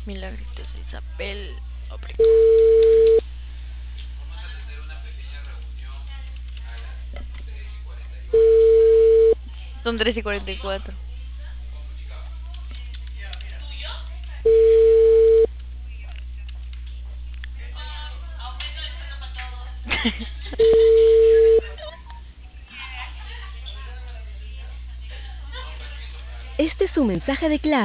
Milagritos Isabel Obregón. Son 3:44. Este es su mensaje de clave.